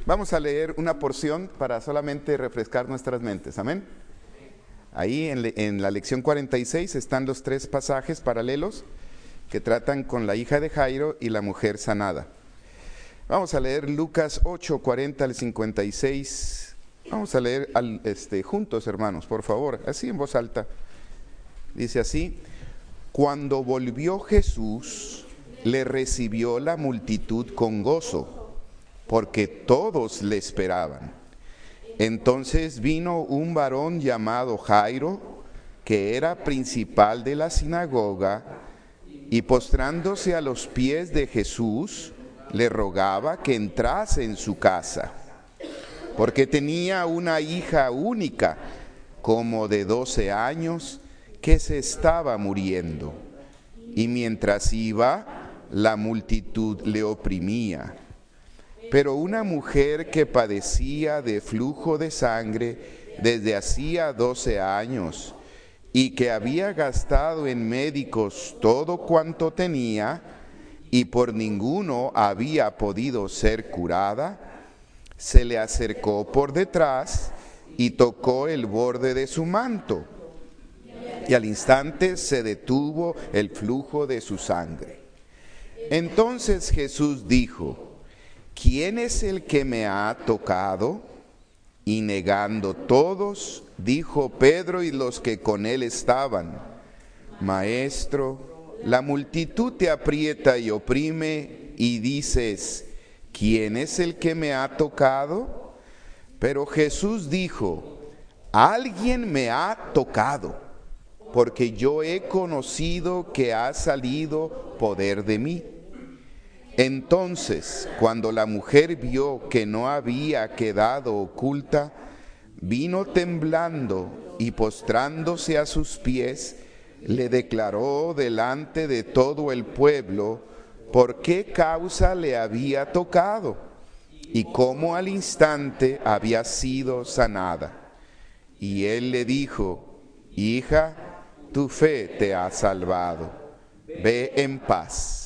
Vamos a leer una porción para solamente refrescar nuestras mentes. Amén. Ahí en la lección 46 están los 3 pasajes paralelos que tratan con la hija de Jairo y la mujer sanada. Vamos a leer Lucas 8, 40 al 56. Vamos a leer juntos, hermanos, por favor, así en voz alta. Dice así: Cuando volvió Jesús, le recibió la multitud con gozo, porque todos le esperaban. Entonces vino un varón llamado Jairo, que era principal de la sinagoga, y postrándose a los pies de Jesús, le rogaba que entrase en su casa, porque tenía una hija única, como de 12 años, que se estaba muriendo. Y mientras iba, la multitud le oprimía. Pero una mujer que padecía de flujo de sangre desde hacía 12 años y que había gastado en médicos todo cuanto tenía y por ninguno había podido ser curada, se le acercó por detrás y tocó el borde de su manto. Y al instante se detuvo el flujo de su sangre. Entonces Jesús dijo: ¿Quién es el que me ha tocado? Y negando todos, dijo Pedro y los que con él estaban: Maestro, la multitud te aprieta y oprime, y dices: ¿quién es el que me ha tocado? Pero Jesús dijo: alguien me ha tocado, porque yo he conocido que ha salido poder de mí. Entonces, cuando la mujer vio que no había quedado oculta, vino temblando y postrándose a sus pies, le declaró delante de todo el pueblo por qué causa le había tocado y cómo al instante había sido sanada. Y él le dijo: hija, tu fe te ha salvado, ve en paz.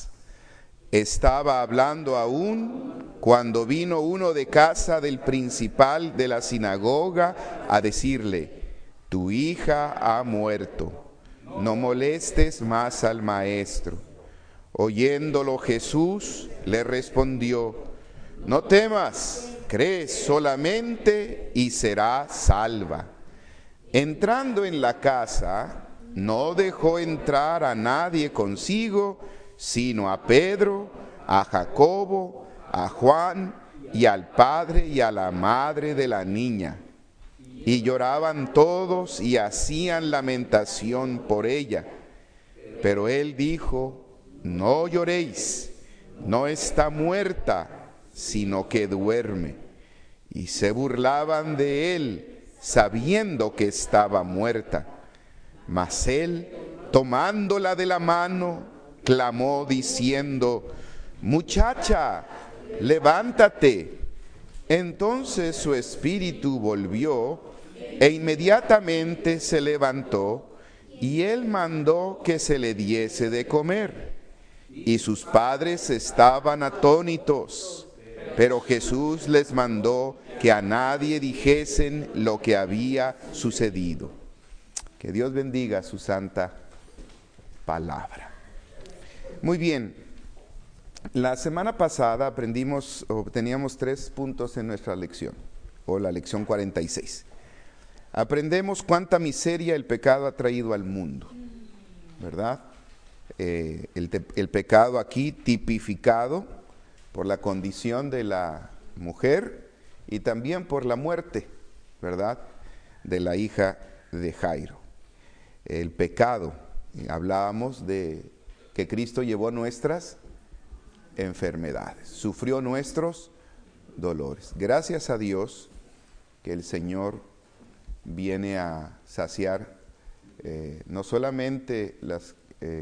Estaba hablando aún cuando vino uno de casa del principal de la sinagoga a decirle: tu hija ha muerto, no molestes más al maestro. Oyéndolo Jesús le respondió: no temas, cree solamente y será salva. Entrando en la casa, no dejó entrar a nadie consigo, sino a Pedro, a Jacobo, a Juan y al padre y a la madre de la niña. Y lloraban todos y hacían lamentación por ella. Pero él dijo: no lloréis, no está muerta, sino que duerme. Y se burlaban de él, sabiendo que estaba muerta. Mas él, tomándola de la mano, clamó diciendo: muchacha, levántate. Entonces su espíritu volvió e inmediatamente se levantó, y él mandó que se le diese de comer. Y sus padres estaban atónitos, pero Jesús les mandó que a nadie dijesen lo que había sucedido. Que Dios bendiga su santa palabra. Muy bien, la semana pasada teníamos 3 puntos en nuestra lección, o la lección 46. Aprendemos cuánta miseria el pecado ha traído al mundo, ¿verdad? El pecado aquí tipificado por la condición de la mujer y también por la muerte, ¿verdad?, de la hija de Jairo. El pecado, hablábamos de que Cristo llevó nuestras enfermedades, sufrió nuestros dolores. Gracias a Dios que el Señor viene a saciar no solamente las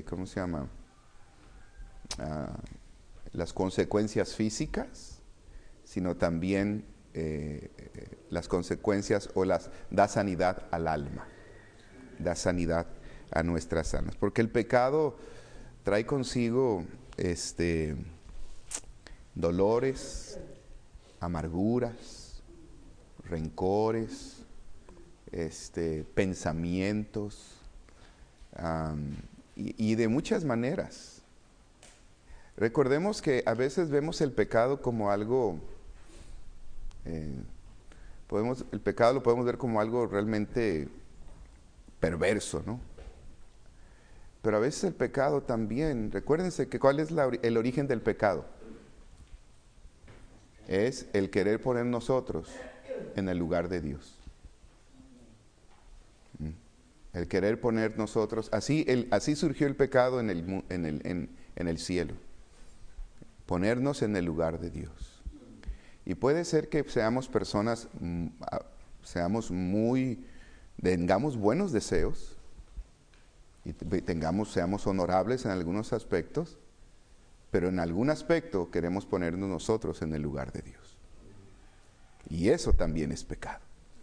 las consecuencias físicas, sino también las consecuencias da sanidad al alma, da sanidad a nuestras almas, porque el pecado trae consigo dolores, amarguras, rencores, pensamientos, y de muchas maneras. Recordemos que a veces vemos el pecado como algo, el pecado lo podemos ver como algo realmente perverso, ¿no? Pero a veces el pecado también, recuérdense que ¿cuál es el origen del pecado? Es el querer poner nosotros en el lugar de Dios. El querer poner nosotros, así surgió el pecado en el cielo. Ponernos en el lugar de Dios. Y puede ser que seamos personas, tengamos buenos deseos, y seamos honorables en algunos aspectos, pero en algún aspecto queremos ponernos nosotros en el lugar de Dios. Y eso también es pecado.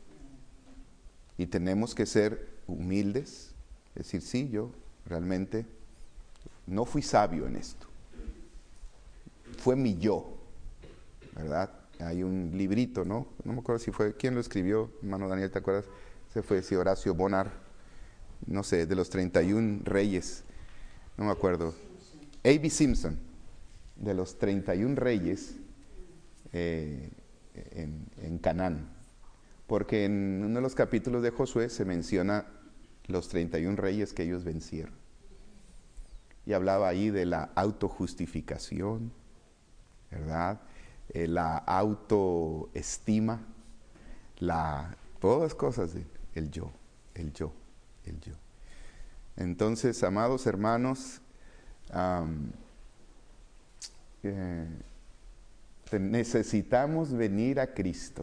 Y tenemos que ser humildes, decir, sí, yo realmente no fui sabio en esto. Fue mi yo, ¿verdad? Hay un librito, ¿no? No me acuerdo si fue, ¿quién lo escribió? Hermano Daniel, ¿te acuerdas? Se fue, sí, Horacio Bonar, no sé, de los 31 reyes, no me acuerdo. A.B. Simpson, de los 31 reyes en Canaán. Porque en uno de los capítulos de Josué se menciona los 31 reyes que ellos vencieron. Y hablaba ahí de la autojustificación, ¿verdad? La autoestima, todas cosas el yo. Entonces, amados hermanos, necesitamos venir a Cristo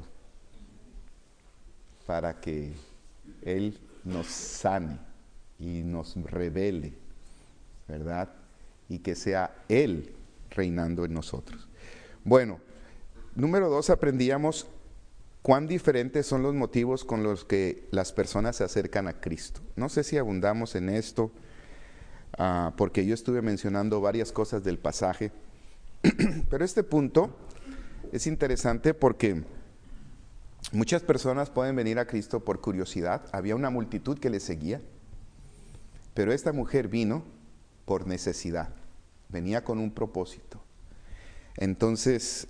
para que Él nos sane y nos revele, ¿verdad? Y que sea Él reinando en nosotros. Bueno, número 2, aprendíamos cuán diferentes son los motivos con los que las personas se acercan a Cristo. No sé si abundamos en esto, porque yo estuve mencionando varias cosas del pasaje, pero este punto es interesante porque muchas personas pueden venir a Cristo por curiosidad. Había una multitud que le seguía, pero esta mujer vino por necesidad, venía con un propósito. Entonces,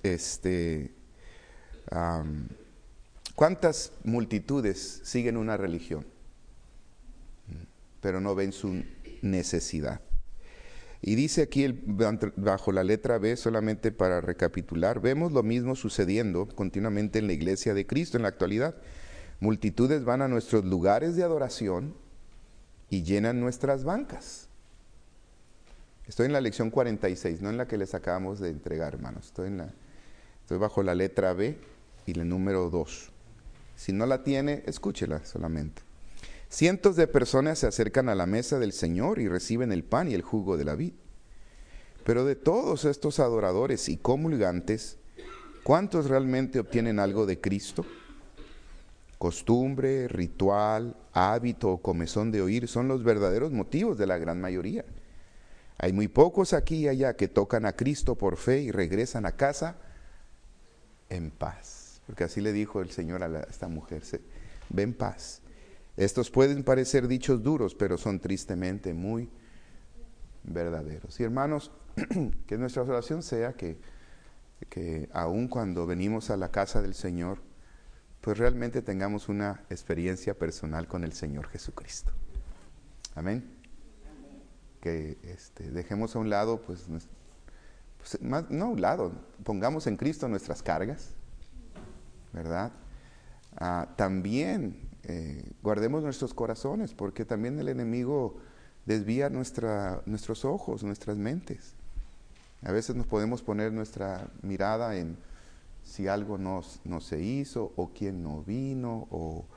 ¿cuántas multitudes siguen una religión, pero no ven su necesidad? Y dice aquí bajo la letra B, solamente para recapitular, vemos lo mismo sucediendo continuamente en la iglesia de Cristo en la actualidad. Multitudes van a nuestros lugares de adoración y llenan nuestras bancas. Estoy en la lección 46, no en la que les acabamos de entregar, hermanos. Estoy bajo la letra B y el número 2. Si no la tiene, escúchela solamente. Cientos de personas se acercan a la mesa del Señor y reciben el pan y el jugo de la vid. Pero de todos estos adoradores y comulgantes, ¿cuántos realmente obtienen algo de Cristo? Costumbre, ritual, hábito o comezón de oír son los verdaderos motivos de la gran mayoría. Hay muy pocos aquí y allá que tocan a Cristo por fe y regresan a casa en paz. Porque así le dijo el Señor a esta mujer, ve en paz. Estos pueden parecer dichos duros, pero son tristemente muy verdaderos. Y hermanos, que nuestra oración sea que aun cuando venimos a la casa del Señor, pues realmente tengamos una experiencia personal con el Señor Jesucristo. Amén. Que dejemos a un lado, no a un lado, pongamos en Cristo nuestras cargas, ¿verdad? También guardemos nuestros corazones, porque también el enemigo desvía nuestros ojos, nuestras mentes. A veces nos podemos poner nuestra mirada en si algo no se hizo, o quién no vino,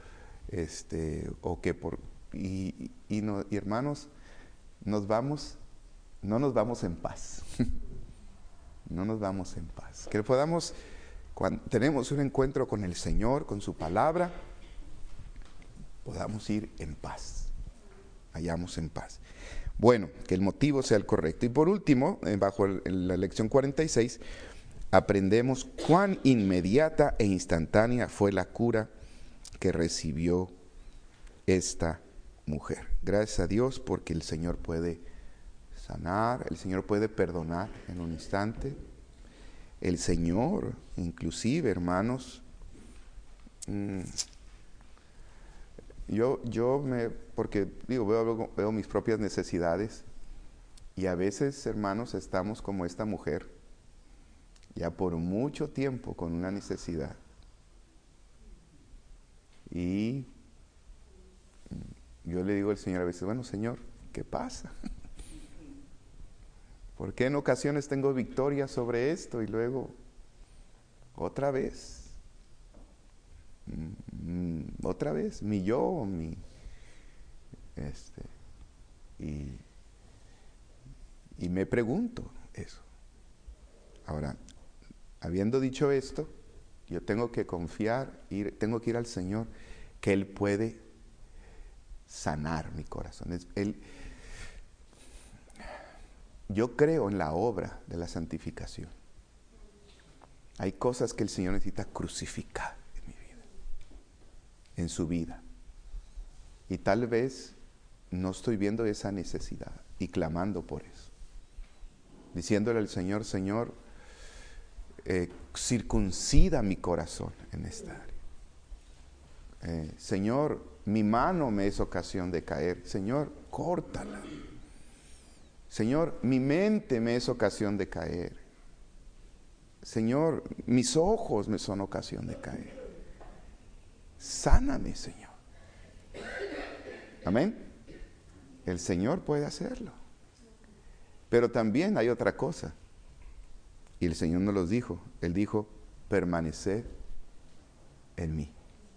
y hermanos, no nos vamos en paz. No nos vamos en paz. Que podamos, cuando tenemos un encuentro con el Señor, con su palabra, podamos ir en paz. Vayamos en paz. Bueno, que el motivo sea el correcto. Y por último, bajo la lección 46, aprendemos cuán inmediata e instantánea fue la cura que recibió esta mujer. Gracias a Dios porque el Señor puede sanar, el Señor puede perdonar en un instante. El Señor, inclusive, hermanos, porque digo, veo mis propias necesidades y a veces, hermanos, estamos como esta mujer, ya por mucho tiempo con una necesidad. Y yo le digo al Señor a veces, bueno, Señor, ¿qué pasa? ¿Por qué en ocasiones tengo victoria sobre esto y luego otra vez mi yo, y me pregunto eso. Ahora, habiendo dicho esto, yo tengo que confiar, tengo que ir al Señor, que Él puede sanar mi corazón. Yo creo en la obra de la santificación. Hay cosas que el Señor necesita crucificar en mi vida, en su vida. Y tal vez no estoy viendo esa necesidad y clamando por eso. Diciéndole al Señor, Señor, circuncida mi corazón en esta área. Señor, mi mano me es ocasión de caer. Señor, córtala. Señor, mi mente me es ocasión de caer. Señor, mis ojos me son ocasión de caer. Sáname, Señor. Amén. El Señor puede hacerlo. Pero también hay otra cosa. Y el Señor nos los dijo. Él dijo, permaneced en mí.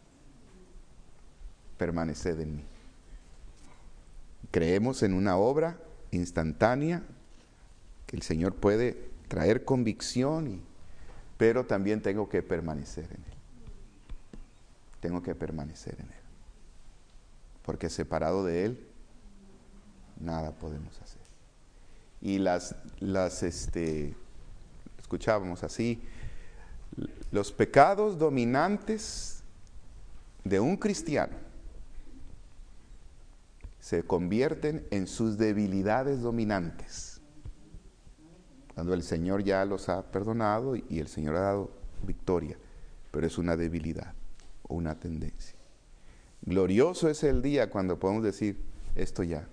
Permaneced en mí. Creemos en una obra instantánea que el Señor puede traer convicción, pero también tengo que permanecer en Él. Tengo que permanecer en Él. Porque separado de Él, nada podemos hacer. Y escuchábamos así, los pecados dominantes de un cristiano se convierten en sus debilidades dominantes. Cuando el Señor ya los ha perdonado y el Señor ha dado victoria, pero es una debilidad o una tendencia. Glorioso es el día cuando podemos decir, esto ya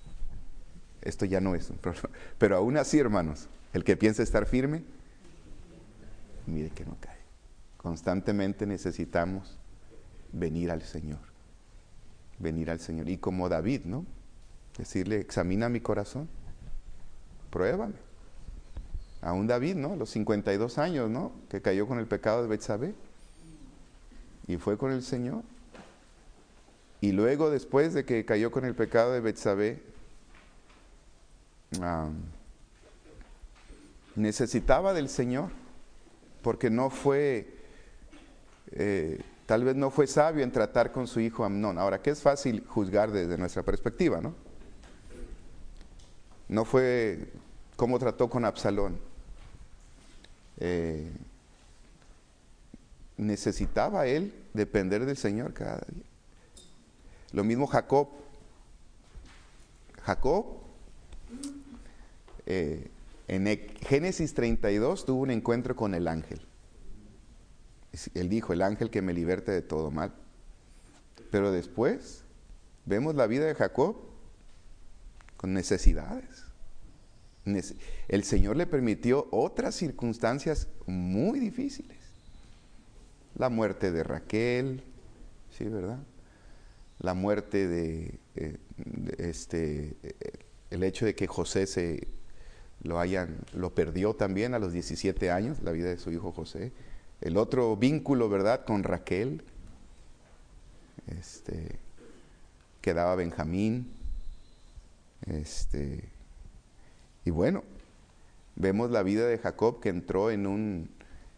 no es un problema. Pero aún así, hermanos, el que piensa estar firme, mire que no cae. Constantemente necesitamos venir al Señor. Venir al Señor. Y como David, ¿no? Decirle, examina mi corazón, pruébame. Aún David, ¿no? Los 52 años, ¿no? Que cayó con el pecado de Betsabé. Y fue con el Señor. Y luego, después de que cayó con el pecado de Betsabé, necesitaba del Señor, porque no fue, tal vez no fue sabio en tratar con su hijo Amnón. Ahora, que es fácil juzgar desde nuestra perspectiva, ¿no? No fue cómo trató con Absalón. Necesitaba él depender del Señor cada día. Lo mismo Jacob. En Génesis 32 tuvo un encuentro con el ángel. Él dijo, el ángel que me liberte de todo mal. Pero después vemos la vida de Jacob con necesidades. El Señor le permitió otras circunstancias muy difíciles. La muerte de Raquel, ¿sí, verdad? La muerte el hecho de que José lo perdió también a los 17 años, la vida de su hijo José. El otro vínculo, ¿verdad?, con Raquel. Quedaba Benjamín. Y bueno, vemos la vida de Jacob, que entró en un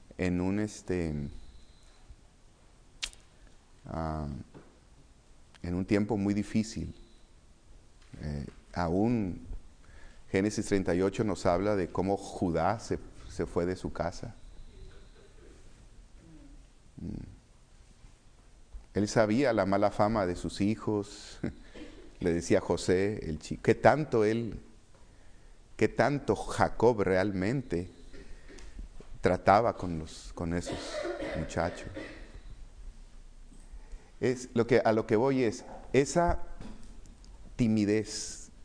tiempo muy difícil. Aún Génesis 38 nos habla de cómo Judá se fue de su casa Él sabía la mala fama de sus hijos. Le decía a José, el chico, qué tanto Jacob realmente trataba con esos muchachos. A lo que voy es esa timidez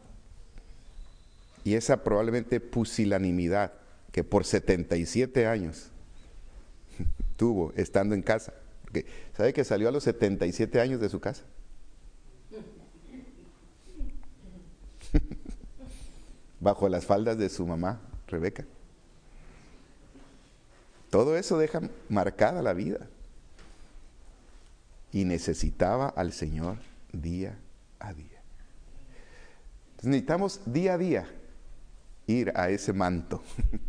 y esa probablemente pusilanimidad que por 77 años tuvo estando en casa. Porque ¿sabe que salió a los 77 años de su casa? Bajo las faldas de su mamá, Rebeca. Todo eso deja marcada la vida. Y necesitaba al Señor día a día. Entonces necesitamos día a día ir a ese manto.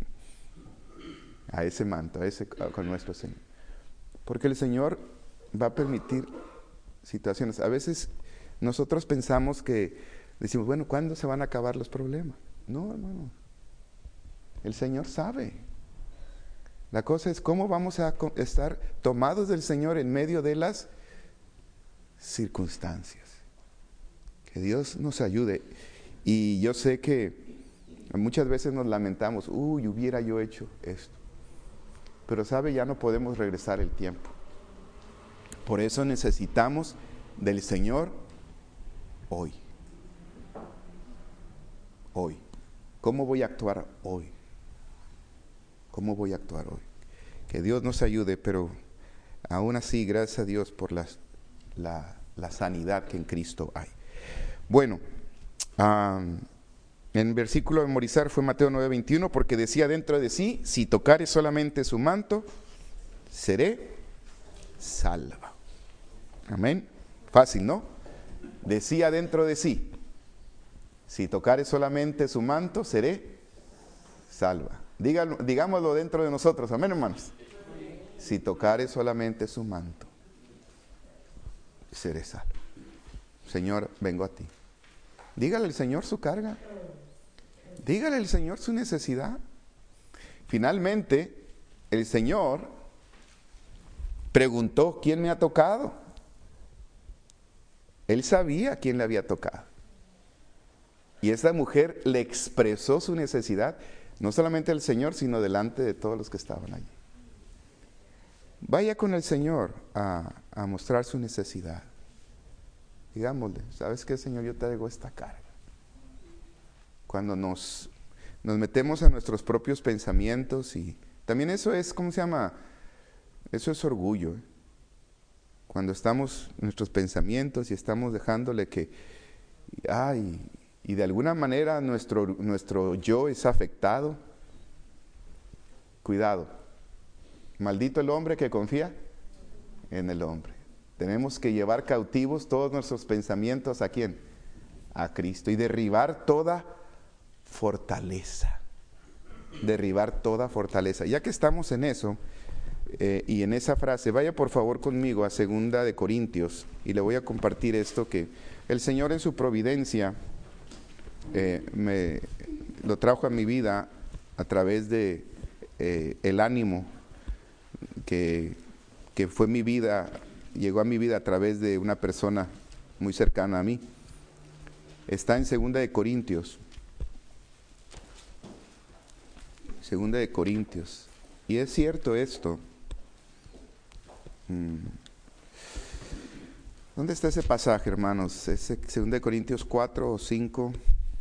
a ese manto, con nuestro Señor. Porque el Señor va a permitir situaciones. A veces nosotros pensamos decimos, bueno, ¿cuándo se van a acabar los problemas? No, hermano. El Señor sabe. La cosa es cómo vamos a estar tomados del Señor en medio de las circunstancias. Que Dios nos ayude. Y yo sé que muchas veces nos lamentamos, hubiera yo hecho esto. Pero sabe, ya no podemos regresar el tiempo. Por eso necesitamos del Señor hoy. Hoy. ¿Cómo voy a actuar hoy? ¿Cómo voy a actuar hoy? Que Dios nos ayude, pero aún así, gracias a Dios por la sanidad que en Cristo hay. Bueno, en versículo a memorizar fue Mateo 9:21, porque decía dentro de sí, si tocare solamente su manto, seré salva. Amén. Fácil, ¿no? Decía dentro de sí, si tocare solamente su manto, seré salva. Digámoslo dentro de nosotros, amén, hermanos. Si tocare solamente su manto, seré salvo. Señor, vengo a ti. Dígale al Señor su carga. Dígale al Señor su necesidad. Finalmente, el Señor preguntó, ¿quién me ha tocado? Él sabía quién le había tocado. Y esta mujer le expresó su necesidad, no solamente al Señor, sino delante de todos los que estaban allí. Vaya con el Señor a mostrar su necesidad. Digámosle, ¿sabes qué, Señor? Yo te traigo esta carga. Cuando nos metemos a nuestros propios pensamientos, y también eso es, ¿cómo se llama? Eso es orgullo. Cuando estamos en nuestros pensamientos y estamos dejándole y de alguna manera nuestro yo es afectado. Cuidado. Maldito el hombre que confía en el hombre. Tenemos que llevar cautivos todos nuestros pensamientos, ¿a quién? A Cristo, y derribar toda fortaleza. Derribar toda fortaleza. Ya que estamos en eso, y en esa frase, vaya por favor conmigo a 2 de Corintios, y le voy a compartir esto que el Señor en su providencia me lo trajo a mi vida a través de el ánimo que fue mi vida, llegó a mi vida a través de una persona muy cercana a mí. Está en 2 de Corintios. 2 de Corintios. Y es cierto esto. ¿Dónde está ese pasaje, hermanos? ¿Es 2 de Corintios 4 o 5?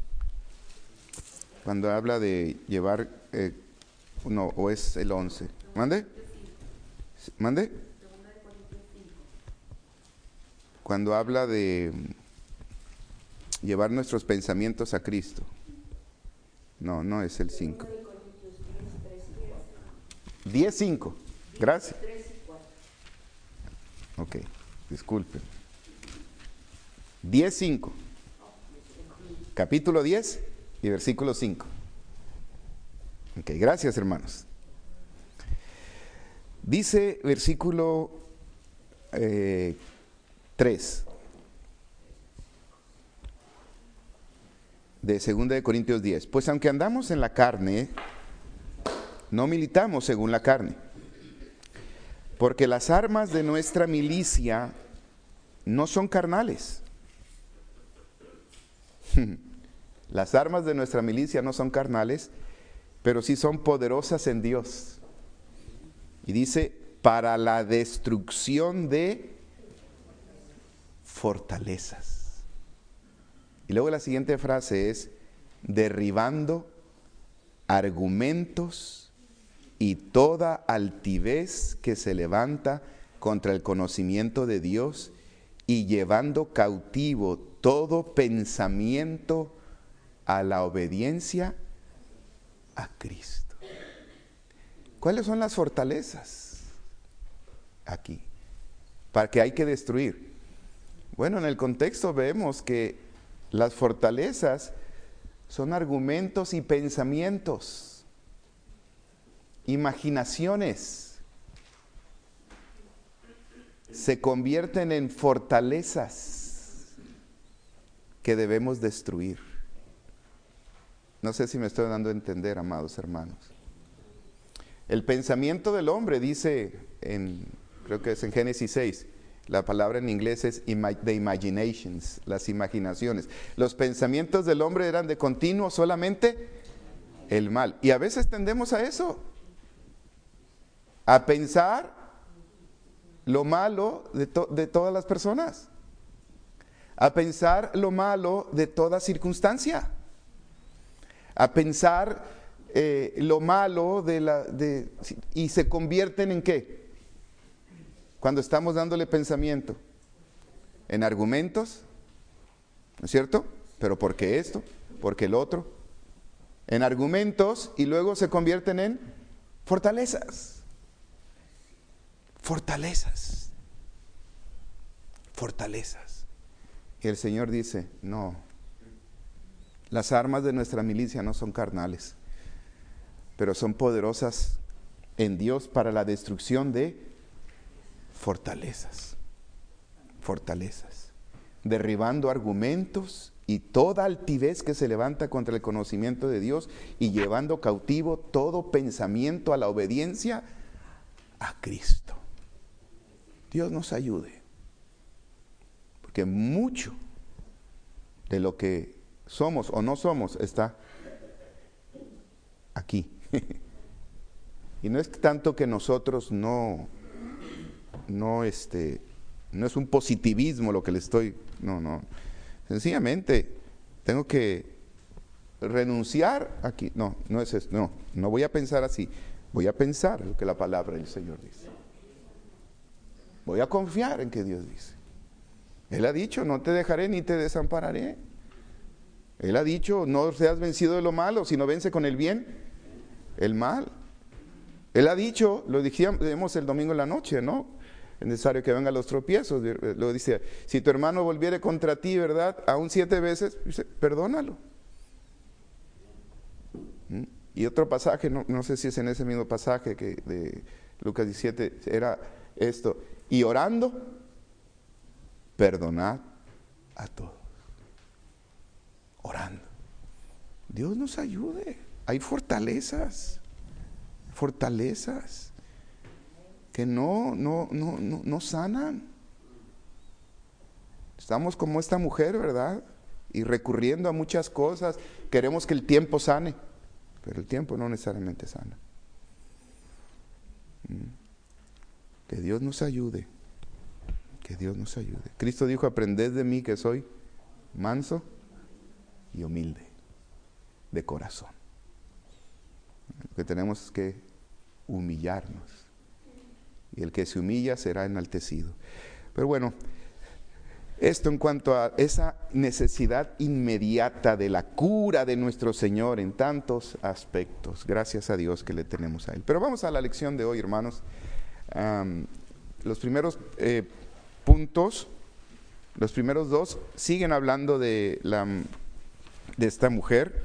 Cuando habla de llevar, o es el 11. ¿Mande? ¿Mande? Cuando habla de llevar nuestros pensamientos a Cristo. No es el 5. 10:5. Gracias. Ok, disculpen. 10:5. Capítulo 10 y versículo 5. Ok, gracias, hermanos. Dice versículo 3 de 2 de Corintios 10. Pues aunque andamos en la carne, no militamos según la carne. Porque las armas de nuestra milicia no son carnales. Las armas de nuestra milicia no son carnales, pero sí son poderosas en Dios. Y dice, para la destrucción de fortalezas. Y luego la siguiente frase es, derribando argumentos y toda altivez que se levanta contra el conocimiento de Dios y llevando cautivo todo pensamiento a la obediencia a Cristo. ¿Cuáles son las fortalezas aquí? ¿Para qué hay que destruir? Bueno, en el contexto vemos que las fortalezas son argumentos y pensamientos, imaginaciones, se convierten en fortalezas que debemos destruir. No sé si me estoy dando a entender, amados hermanos. El pensamiento del hombre dice, creo que es en Génesis 6, la palabra en inglés es the imaginations, las imaginaciones. Los pensamientos del hombre eran de continuo solamente el mal. Y a veces tendemos a eso, a pensar lo malo de todas las personas, a pensar lo malo de toda circunstancia, a pensar lo malo y se convierten en ¿qué? Cuando estamos dándole pensamiento, en argumentos, ¿no es cierto? Pero ¿por qué esto? ¿Por qué el otro? En argumentos y luego se convierten en fortalezas. Fortalezas. Fortalezas. Y el Señor dice, no, las armas de nuestra milicia no son carnales, pero son poderosas en Dios para la destrucción de fortalezas. Fortalezas. Derribando argumentos y toda altivez que se levanta contra el conocimiento de Dios y llevando cautivo todo pensamiento a la obediencia a Cristo. Dios nos ayude, porque mucho de lo que somos o no somos está aquí. Y no es tanto que nosotros no es un positivismo lo que le estoy, no. Sencillamente tengo que renunciar aquí. No es eso, no voy a pensar así. Voy a pensar lo que la palabra del Señor dice. Voy a confiar en que Dios dice. Él ha dicho, no te dejaré ni te desampararé. Él ha dicho, no seas vencido de lo malo, sino vence con el bien el mal. Él ha dicho, lo dijimos el domingo en la noche, ¿no? Es necesario que vengan los tropiezos. Lo dice, si tu hermano volviere contra ti, ¿verdad? Aún 7 veces, dice, perdónalo. Y otro pasaje, no sé si es en ese mismo pasaje que de Lucas 17, era esto. Y orando, perdonad a todos. Orando. Dios nos ayude. Hay fortalezas que no sanan. Estamos como esta mujer, ¿verdad? Y recurriendo a muchas cosas. Queremos que el tiempo sane, pero el tiempo no necesariamente sana. Que Dios nos ayude. Que Dios nos ayude. Cristo dijo, aprended de mí que soy manso y humilde de corazón. Lo que tenemos es que humillarnos. Y el que se humilla será enaltecido. Pero bueno, esto en cuanto a esa necesidad inmediata de la cura de nuestro Señor en tantos aspectos. Gracias a Dios que le tenemos a Él. Pero vamos a la lección de hoy, hermanos. Los primeros puntos, los primeros 2, siguen hablando de esta mujer.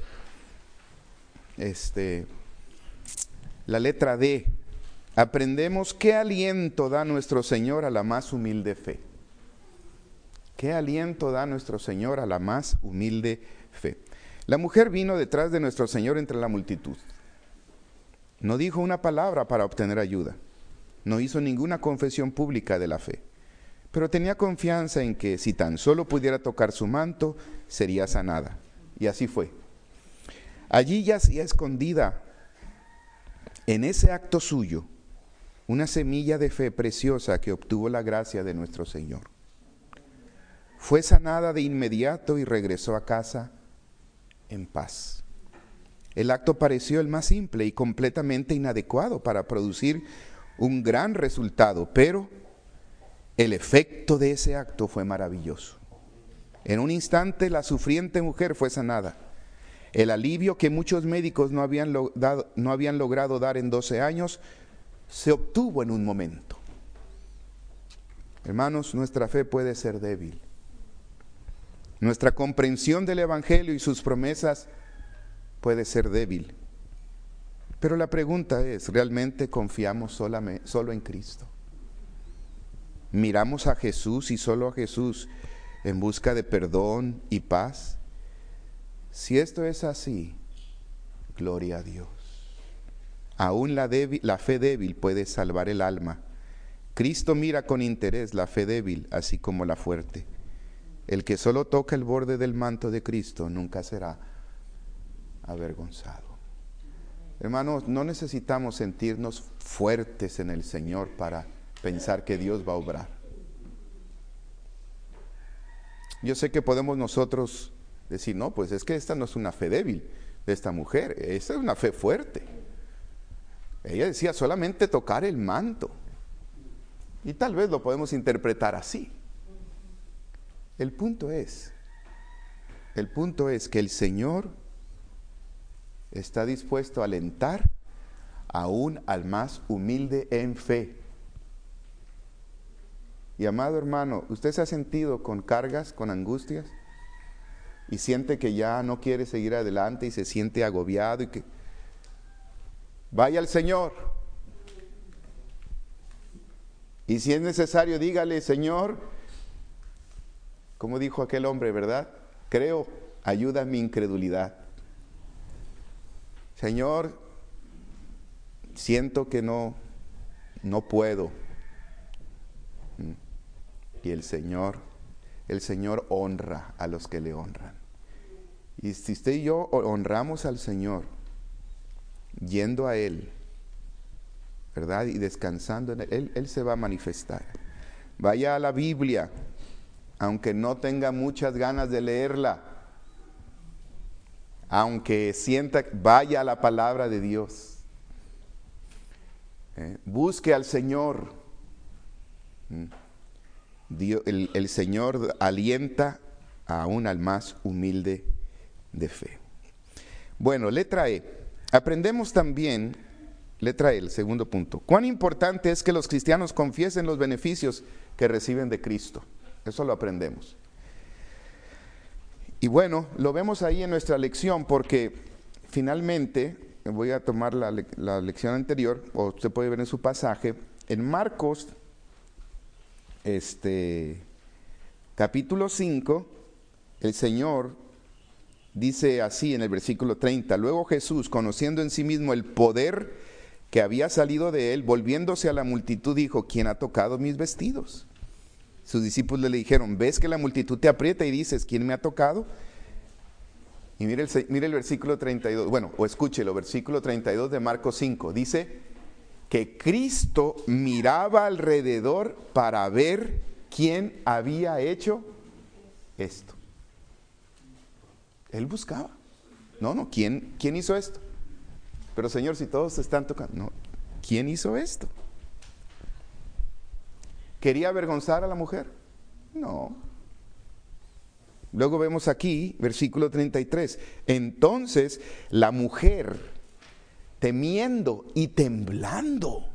La letra D. Aprendemos qué aliento da nuestro Señor a la más humilde fe. ¿Qué aliento da nuestro Señor a la más humilde fe? La mujer vino detrás de nuestro Señor entre la multitud. No dijo una palabra para obtener ayuda. no hizo ninguna confesión pública de la fe, pero tenía confianza en que si tan solo pudiera tocar su manto, sería sanada. Y así fue. Allí yacía escondida, en ese acto suyo, una semilla de fe preciosa que obtuvo la gracia de nuestro Señor. Fue sanada de inmediato y regresó a casa en paz. El acto pareció el más simple y completamente inadecuado para producir un gran resultado, pero el efecto de ese acto fue maravilloso. En un instante la sufriente mujer fue sanada. El alivio que muchos médicos no habían logrado dar en 12 años se obtuvo en un momento. Hermanos, nuestra fe puede ser débil. Nuestra comprensión del Evangelio y sus promesas puede ser débil. Pero la pregunta es, ¿realmente confiamos solo en Cristo? ¿Miramos a Jesús y solo a Jesús en busca de perdón y paz? Si esto es así, gloria a Dios. Aún la fe débil puede salvar el alma. Cristo mira con interés la fe débil, así como la fuerte. El que solo toca el borde del manto de Cristo nunca será avergonzado. Hermanos, no necesitamos sentirnos fuertes en el Señor para pensar que Dios va a obrar. Yo sé que podemos nosotros decir, no, pues es que esta no es una fe débil de esta mujer, esta es una fe fuerte. Ella decía solamente tocar el manto. Y tal vez lo podemos interpretar así. El punto es que el Señor está dispuesto a alentar aún al más humilde en fe. Y amado hermano, ¿usted se ha sentido con cargas, con angustias? Y siente que ya no quiere seguir adelante y se siente agobiado y que vaya al Señor. Y si es necesario, dígale, Señor, como dijo aquel hombre, ¿verdad? Creo, ayuda a mi incredulidad. Señor, siento que no puedo. Y el Señor honra a los que le honran. Y si usted y yo honramos al Señor, yendo a Él, ¿verdad? Y descansando en Él, Él se va a manifestar. Vaya a la Biblia, aunque no tenga muchas ganas de leerla, aunque sienta, vaya a la palabra de Dios. Busque al Señor. El Señor alienta aún al más humilde de fe. Bueno, letra E. Aprendemos también, letra E, el segundo punto. Cuán importante es que los cristianos confiesen los beneficios que reciben de Cristo. Eso lo aprendemos. Y bueno, lo vemos ahí en nuestra lección porque finalmente, voy a tomar la lección anterior, o usted puede ver en su pasaje, en Marcos capítulo 5, el Señor dice así en el versículo 30, luego Jesús, conociendo en sí mismo el poder que había salido de él, volviéndose a la multitud, dijo, ¿quién ha tocado mis vestidos? Sus discípulos le dijeron, ¿ves que la multitud te aprieta y dices, ¿quién me ha tocado? Y mire el versículo 32, bueno, o escúchelo, versículo 32 de Marcos 5, dice que Cristo miraba alrededor para ver quién había hecho esto. Él buscaba. No, ¿quién hizo esto? Pero Señor, si todos se están tocando, no, ¿quién hizo esto? ¿Quería avergonzar a la mujer? No. Luego vemos aquí, versículo 33, entonces la mujer, temiendo y temblando,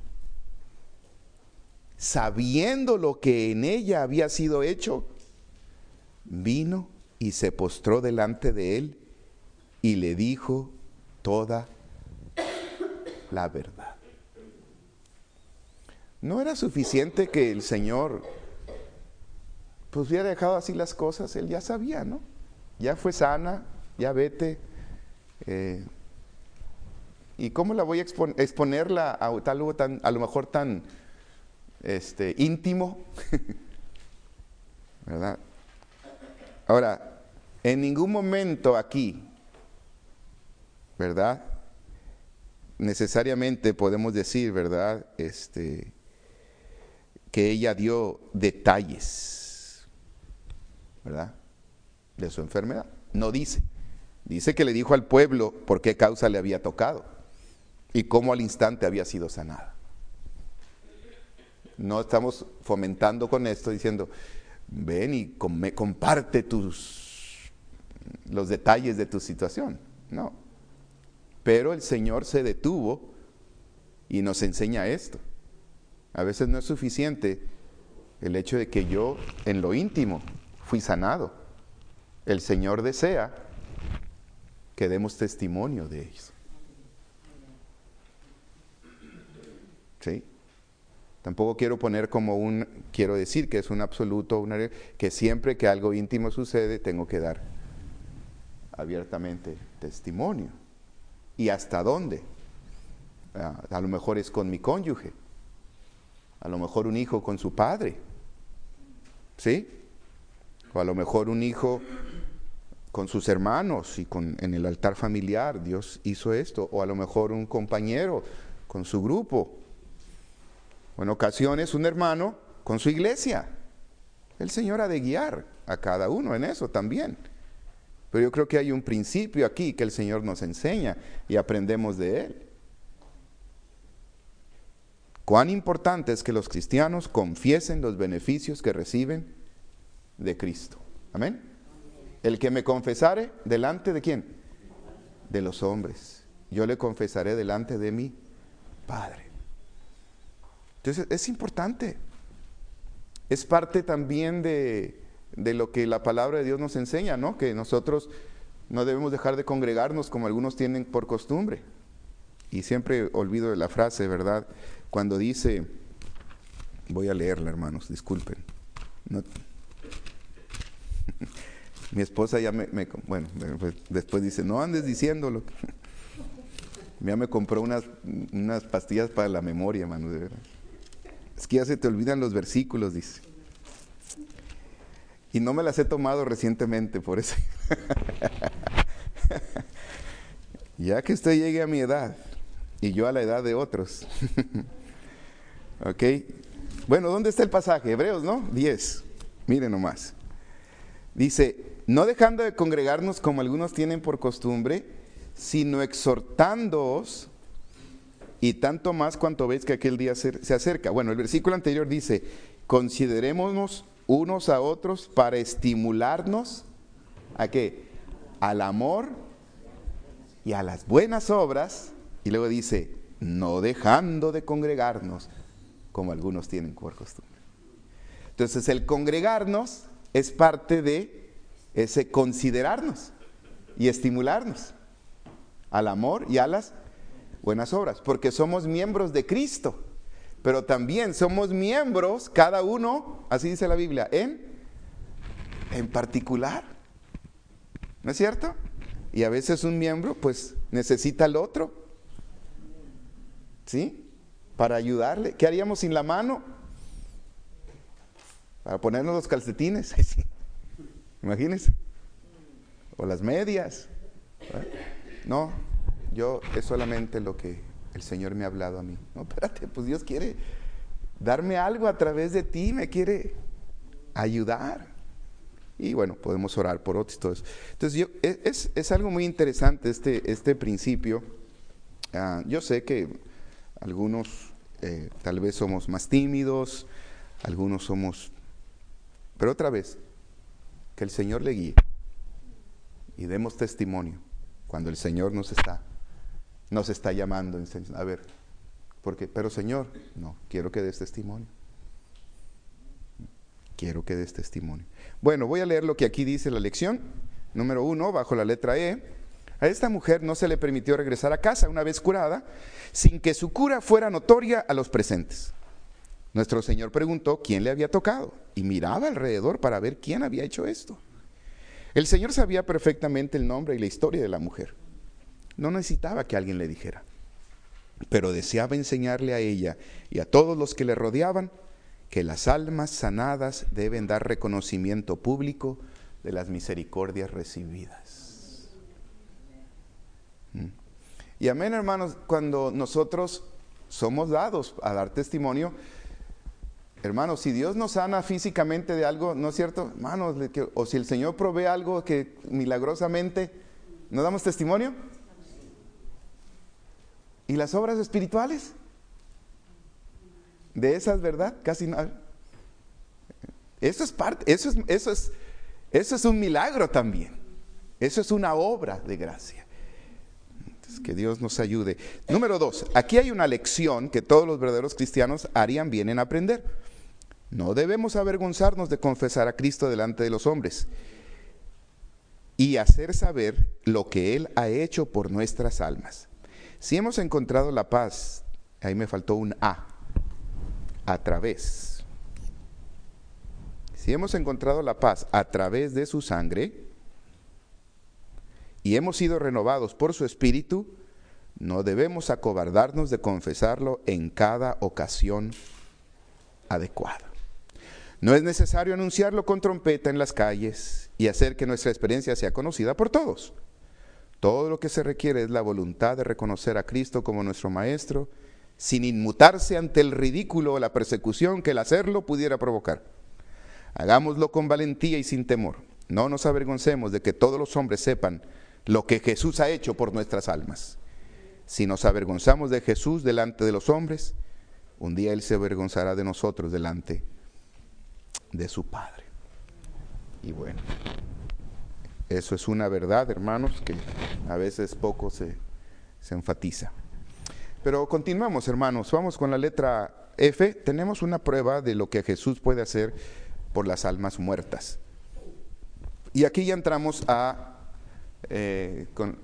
sabiendo lo que en ella había sido hecho, vino y se postró delante de él y le dijo toda la verdad. ¿No era suficiente que el Señor pues hubiera dejado así las cosas? Él ya sabía, ¿no? Ya fue sana, ya vete. ¿Y cómo la voy a exponerla a lo mejor tan íntimo, ¿verdad? Ahora, en ningún momento aquí, ¿verdad?, necesariamente podemos decir, ¿verdad?, que ella dio detalles, ¿verdad?, de su enfermedad. No dice. Dice que le dijo al pueblo por qué causa le había tocado y cómo al instante había sido sanada. No estamos fomentando con esto diciendo, ven y comparte los detalles de tu situación. No. Pero el Señor se detuvo y nos enseña esto. A veces no es suficiente el hecho de que yo en lo íntimo fui sanado. El Señor desea que demos testimonio de ellos. ¿Sí? Tampoco quiero poner quiero decir que es un absoluto, que siempre que algo íntimo sucede tengo que dar abiertamente testimonio. ¿Y hasta dónde? A lo mejor es con mi cónyuge, a lo mejor un hijo con su padre, ¿sí? O a lo mejor un hijo con sus hermanos y en el altar familiar, Dios hizo esto. O a lo mejor un compañero con su grupo. O en ocasiones un hermano con su iglesia. El Señor ha de guiar a cada uno en eso también. Pero yo creo que hay un principio aquí que el Señor nos enseña y aprendemos de Él. Cuán importante es que los cristianos confiesen los beneficios que reciben de Cristo. Amén. El que me confesare, ¿delante de quién? De los hombres. Yo le confesaré delante de mi Padre. Entonces es importante. Es parte también de lo que la palabra de Dios nos enseña, ¿no? Que nosotros no debemos dejar de congregarnos como algunos tienen por costumbre. Y siempre olvido de la frase, ¿verdad? Cuando dice, voy a leerla, hermanos, disculpen. No. Mi esposa ya después dice, no andes diciéndolo. Ya me compró unas pastillas para la memoria, hermano, de verdad. Es que ya se te olvidan los versículos, dice. Y no me las he tomado recientemente, por eso. Ya que usted llegue a mi edad, y yo a la edad de otros. ¿Ok? Bueno, ¿dónde está el pasaje? Hebreos, ¿no? 10. Miren nomás. Dice, no dejando de congregarnos como algunos tienen por costumbre, sino exhortándoos, y tanto más cuanto veis que aquel día se acerca. Bueno, el versículo anterior dice, considerémonos unos a otros para estimularnos, ¿a qué? Al amor y a las buenas obras. Y luego dice, no dejando de congregarnos como algunos tienen por costumbre. Entonces el congregarnos es parte de ese considerarnos y estimularnos al amor y a las buenas obras, porque somos miembros de Cristo, pero también somos miembros, cada uno, así dice la Biblia, en particular. ¿No es cierto? Y a veces un miembro pues necesita al otro, ¿sí? Para ayudarle. ¿Qué haríamos sin la mano? Para ponernos los calcetines. Imagínense. O las medias. No, es solamente lo que el Señor me ha hablado a mí. No, espérate, pues Dios quiere darme algo a través de ti, me quiere ayudar. Y bueno, podemos orar por otros y todo eso. Entonces es algo muy interesante este principio. Yo sé que algunos tal vez somos más tímidos, algunos somos... Pero otra vez, que el Señor le guíe y demos testimonio cuando el Señor nos está llamando. A ver, pero Señor, no, quiero que des testimonio. Quiero que des testimonio. Bueno, voy a leer lo que aquí dice la lección. Número 1, bajo la letra E. A esta mujer no se le permitió regresar a casa una vez curada, sin que su cura fuera notoria a los presentes. Nuestro Señor preguntó quién le había tocado y miraba alrededor para ver quién había hecho esto. El Señor sabía perfectamente el nombre y la historia de la mujer. No necesitaba que alguien le dijera, pero deseaba enseñarle a ella y a todos los que le rodeaban que las almas sanadas deben dar reconocimiento público de las misericordias recibidas. Y amén, hermanos, cuando nosotros somos dados a dar testimonio, hermanos, si Dios nos sana físicamente de algo, ¿no es cierto? Hermanos, o si el Señor provee algo que milagrosamente, ¿no damos testimonio? ¿Y las obras espirituales? De esas, ¿verdad? Casi nada. Eso es parte, eso es un milagro también. Eso es una obra de gracia. Entonces, que Dios nos ayude. Número 2, aquí hay una lección que todos los verdaderos cristianos harían bien en aprender. No debemos avergonzarnos de confesar a Cristo delante de los hombres y hacer saber lo que Él ha hecho por nuestras almas. Si hemos encontrado la paz, ahí me faltó un a través. Si hemos encontrado la paz a través de su sangre y hemos sido renovados por su Espíritu, no debemos acobardarnos de confesarlo en cada ocasión adecuada. No es necesario anunciarlo con trompeta en las calles y hacer que nuestra experiencia sea conocida por todos. Todo lo que se requiere es la voluntad de reconocer a Cristo como nuestro Maestro, sin inmutarse ante el ridículo o la persecución que el hacerlo pudiera provocar. Hagámoslo con valentía y sin temor. No nos avergoncemos de que todos los hombres sepan lo que Jesús ha hecho por nuestras almas. Si nos avergonzamos de Jesús delante de los hombres, un día Él se avergonzará de nosotros delante de su Padre. Y bueno, eso es una verdad, hermanos, que a veces poco se enfatiza. Pero continuamos, hermanos, vamos con la letra F. Tenemos una prueba de lo que Jesús puede hacer por las almas muertas. Y aquí ya entramos al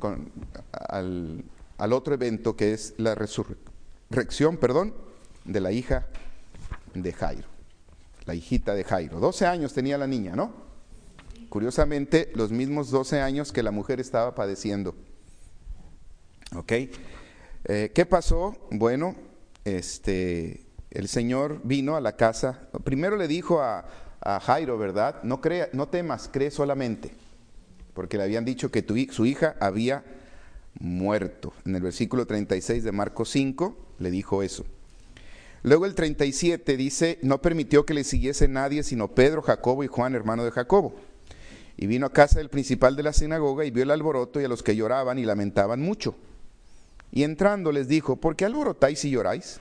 otro evento, que es la resurrección, de la hija de Jairo, la hijita de Jairo. 12 años tenía la niña, ¿no? Curiosamente, los mismos 12 años que la mujer estaba padeciendo. ¿Ok? ¿Qué pasó? Bueno, el Señor vino a la casa. Primero le dijo a Jairo, ¿verdad? No temas, cree solamente. Porque le habían dicho que su hija había muerto. En el versículo 36 de Marcos 5 le dijo eso. Luego el 37 dice, no permitió que le siguiese nadie sino Pedro, Jacobo y Juan, hermano de Jacobo. Y vino a casa del principal de la sinagoga y vio el alboroto y a los que lloraban y lamentaban mucho. Y entrando les dijo, ¿por qué alborotáis y lloráis?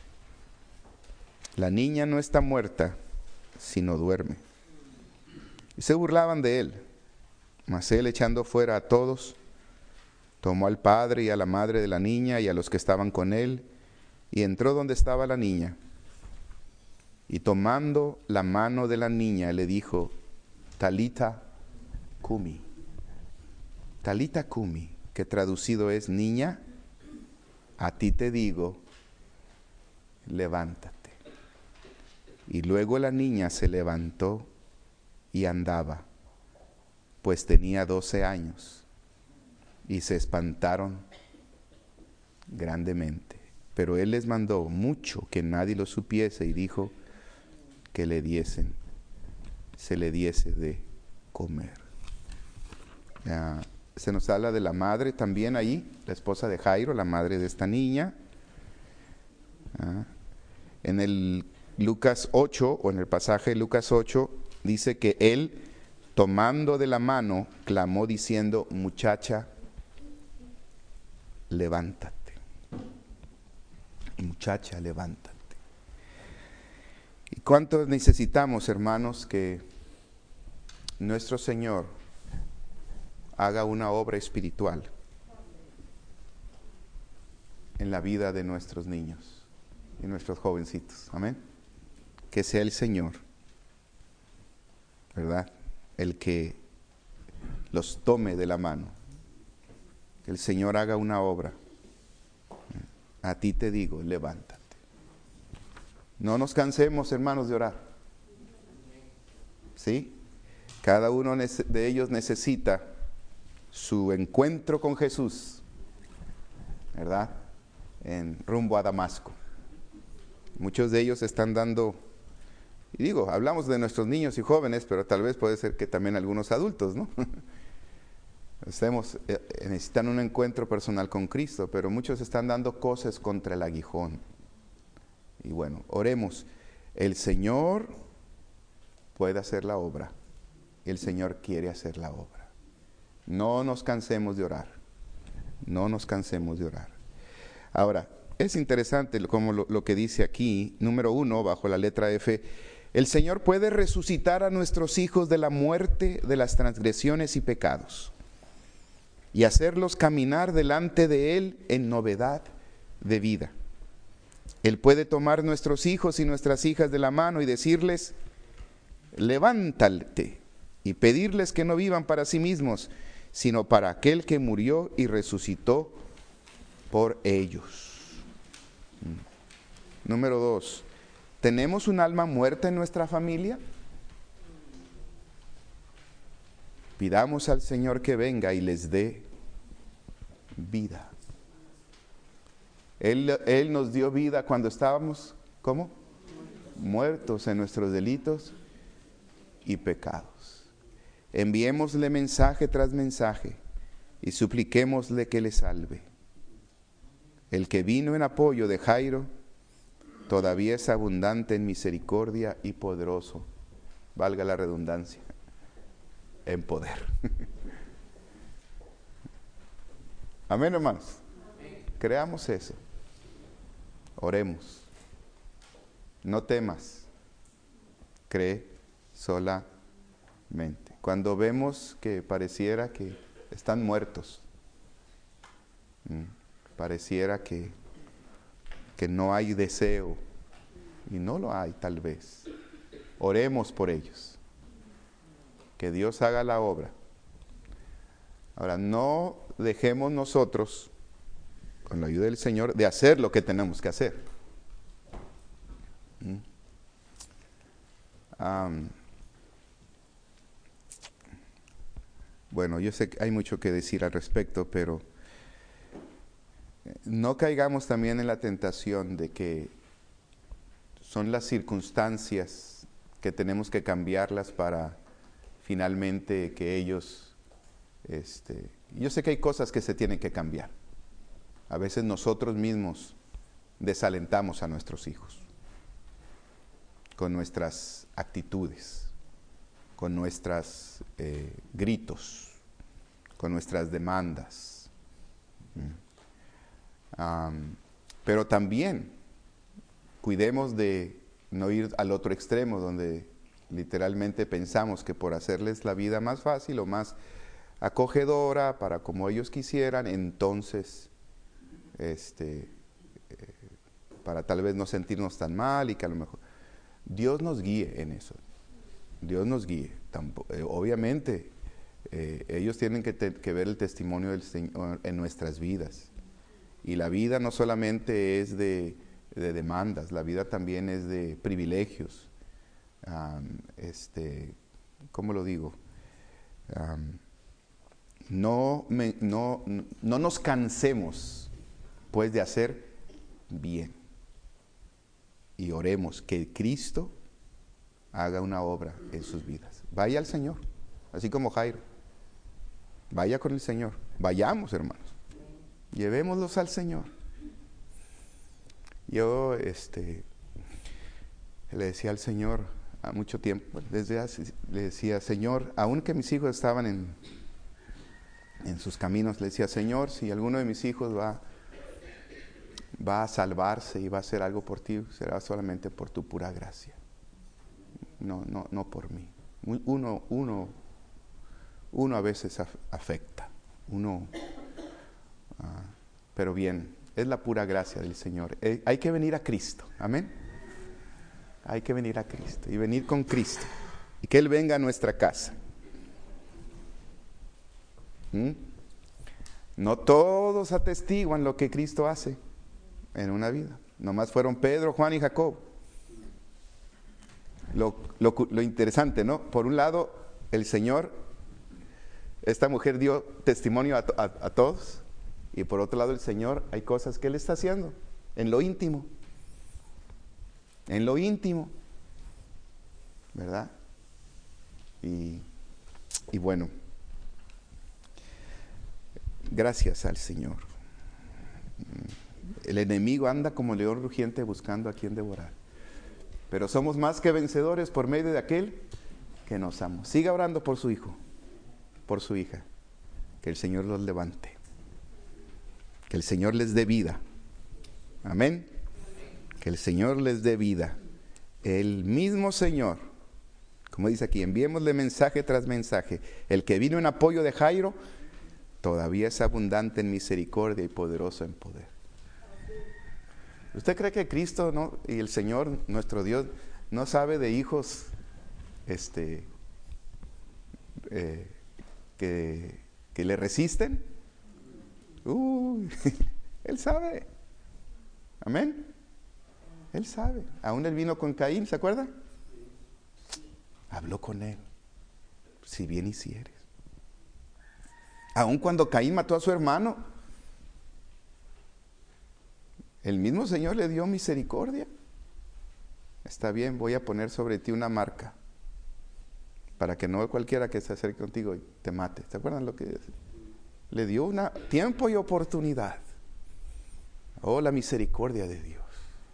La niña no está muerta, sino duerme. Y se burlaban de él. Mas él, echando fuera a todos, tomó al padre y a la madre de la niña y a los que estaban con él, y entró donde estaba la niña. Y tomando la mano de la niña, le dijo, Talita Cumi. Talita Cumi, que traducido es, niña, a ti te digo, levántate. Y luego la niña se levantó y andaba, pues tenía 12 años, y se espantaron grandemente. Pero él les mandó mucho que nadie lo supiese y dijo que se le diese de comer. Se nos habla de la madre también ahí, la esposa de Jairo, la madre de esta niña. En el Lucas 8, o en el pasaje de Lucas 8, dice que él, tomando de la mano, clamó diciendo, muchacha, levántate. Muchacha, levántate. ¿Y cuánto necesitamos, hermanos, que nuestro Señor haga una obra espiritual en la vida de nuestros niños y nuestros jovencitos? Amén. Que sea el Señor, ¿verdad?, el que los tome de la mano. Que el Señor haga una obra. A ti te digo, levántate. No nos cansemos, hermanos, de orar. ¿Sí? Cada uno de ellos necesita su encuentro con Jesús, ¿verdad?, en rumbo a Damasco. Muchos de ellos están dando Y digo, hablamos de nuestros niños y jóvenes, pero tal vez puede ser que también algunos adultos, ¿no? Necesitan un encuentro personal con Cristo, pero muchos están dando cosas contra el aguijón. Y bueno, oremos. El Señor puede hacer la obra. El Señor quiere hacer la obra. No nos cansemos de orar. No nos cansemos de orar. Ahora, es interesante como lo que dice aquí, número 1, bajo la letra F. El Señor puede resucitar a nuestros hijos de la muerte, de las transgresiones y pecados, y hacerlos caminar delante de Él en novedad de vida. Él puede tomar nuestros hijos y nuestras hijas de la mano y decirles, levántate, y pedirles que no vivan para sí mismos, sino para aquel que murió y resucitó por ellos. Número 2, ¿tenemos un alma muerta en nuestra familia? Pidamos al Señor que venga y les dé vida. Él nos dio vida cuando estábamos, ¿cómo? Muertos en nuestros delitos y pecados. Enviémosle mensaje tras mensaje y supliquémosle que le salve. El que vino en apoyo de Jairo todavía es abundante en misericordia y poderoso, valga la redundancia, en poder. Amén, hermanos. Creamos eso. Oremos. No temas. Cree solamente. Cuando vemos que pareciera que están muertos, pareciera que no hay deseo, y no lo hay tal vez, oremos por ellos. Que Dios haga la obra. Ahora, no dejemos nosotros, con la ayuda del Señor, de hacer lo que tenemos que hacer. Bueno, yo sé que hay mucho que decir al respecto, pero no caigamos también en la tentación de que son las circunstancias que tenemos que cambiarlas para finalmente que ellos, yo sé que hay cosas que se tienen que cambiar. A veces nosotros mismos desalentamos a nuestros hijos con nuestras actitudes, con nuestros gritos, con nuestras demandas. Pero también cuidemos de no ir al otro extremo, donde literalmente pensamos que por hacerles la vida más fácil o más acogedora para como ellos quisieran, entonces para tal vez no sentirnos tan mal, y que a lo mejor Dios nos guíe en eso. Dios nos guíe. Obviamente ellos tienen que ver el testimonio del Señor en nuestras vidas, y la vida no solamente es de demandas, la vida también es de privilegios. ¿Cómo lo digo? No nos cansemos pues de hacer bien, y oremos que Cristo haga una obra en sus vidas. Vaya al Señor, así como Jairo. Vaya con el Señor. Vayamos, hermanos. Llevémoslos al Señor. Yo le decía al Señor a mucho tiempo, le decía, Señor, aun que mis hijos estaban en sus caminos, le decía, Señor, si alguno de mis hijos va a salvarse y va a hacer algo por ti, será solamente por tu pura gracia. No por mí. Uno a veces afecta. Pero bien, es la pura gracia del Señor. Hay que venir a Cristo. Amén. Hay que venir a Cristo y venir con Cristo, y que Él venga a nuestra casa. No todos atestiguan lo que Cristo hace en una vida. Nomás fueron Pedro, Juan y Jacob. Lo interesante, ¿no? Por un lado, el Señor, esta mujer dio testimonio a todos, y por otro lado el Señor, hay cosas que Él está haciendo en lo íntimo. En lo íntimo. ¿verdad? Y bueno, gracias al Señor. El enemigo anda como león rugiente buscando a quien devorar. Pero somos más que vencedores por medio de aquel que nos ama. Siga orando por su hijo, por su hija. Que el Señor los levante. Que el Señor les dé vida. Amén. Que el Señor les dé vida. El mismo Señor, como dice aquí, enviémosle mensaje tras mensaje. El que vino en apoyo de Jairo, todavía es abundante en misericordia y poderoso en poder. ¿Usted cree que Cristo y el Señor, nuestro Dios, no sabe de hijos que le resisten? Él sabe. Amén. Él sabe. Aún él vino con Caín, ¿se acuerda? Habló con él. Si bien hicieres. Aún cuando Caín mató a su hermano, el mismo Señor le dio misericordia. Está bien, voy a poner sobre ti una marca para que no cualquiera que se acerque contigo te mate. ¿Se acuerdan lo que dice? Le dio tiempo y oportunidad. Oh, la misericordia de Dios.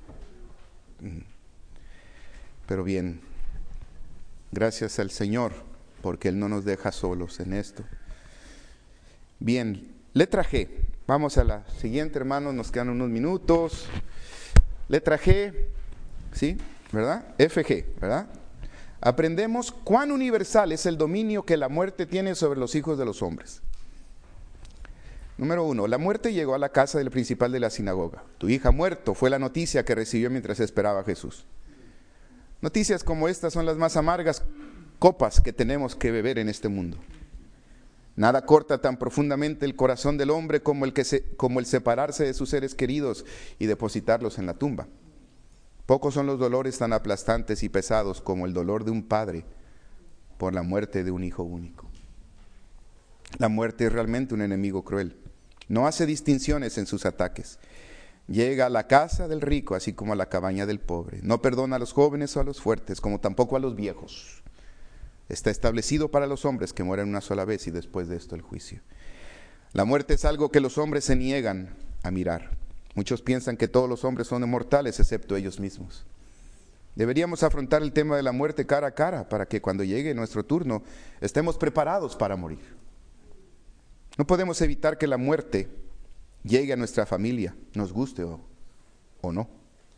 Pero bien, gracias al Señor, porque Él no nos deja solos en esto. Bien, letra G. Vamos a la siguiente, hermanos, nos quedan unos minutos. Letra G, ¿sí? ¿Verdad? FG, ¿verdad? Aprendemos cuán universal es el dominio que la muerte tiene sobre los hijos de los hombres. Número 1, la muerte llegó a la casa del principal de la sinagoga. Tu hija ha muerto, fue la noticia que recibió mientras esperaba a Jesús. Noticias como estas son las más amargas copas que tenemos que beber en este mundo. Nada corta tan profundamente el corazón del hombre como el separarse de sus seres queridos y depositarlos en la tumba. Pocos son los dolores tan aplastantes y pesados como el dolor de un padre por la muerte de un hijo único. La muerte es realmente un enemigo cruel. No hace distinciones en sus ataques. Llega a la casa del rico, así como a la cabaña del pobre. No perdona a los jóvenes o a los fuertes, como tampoco a los viejos. Está establecido para los hombres que mueren una sola vez y después de esto el juicio. La muerte es algo que los hombres se niegan a mirar. Muchos piensan que todos los hombres son inmortales excepto ellos mismos. Deberíamos afrontar el tema de la muerte cara a cara para que cuando llegue nuestro turno estemos preparados para morir. No podemos evitar que la muerte llegue a nuestra familia, nos guste o no.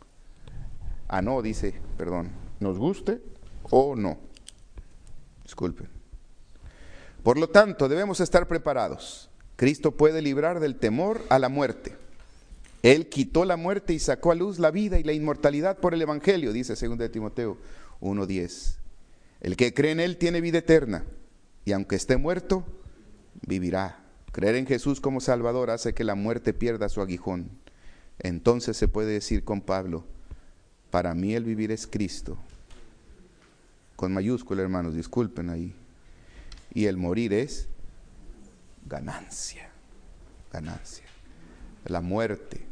Nos guste o no. Disculpen. Por lo tanto, debemos estar preparados. Cristo puede librar del temor a la muerte. Él quitó la muerte y sacó a luz la vida y la inmortalidad por el Evangelio, dice 2 Timoteo 1:10. El que cree en Él tiene vida eterna, y aunque esté muerto, vivirá. Creer en Jesús como Salvador hace que la muerte pierda su aguijón. Entonces se puede decir con Pablo, para mí el vivir es Cristo. Con mayúscula, hermanos, disculpen ahí. Y el morir es ganancia. Ganancia. La muerte.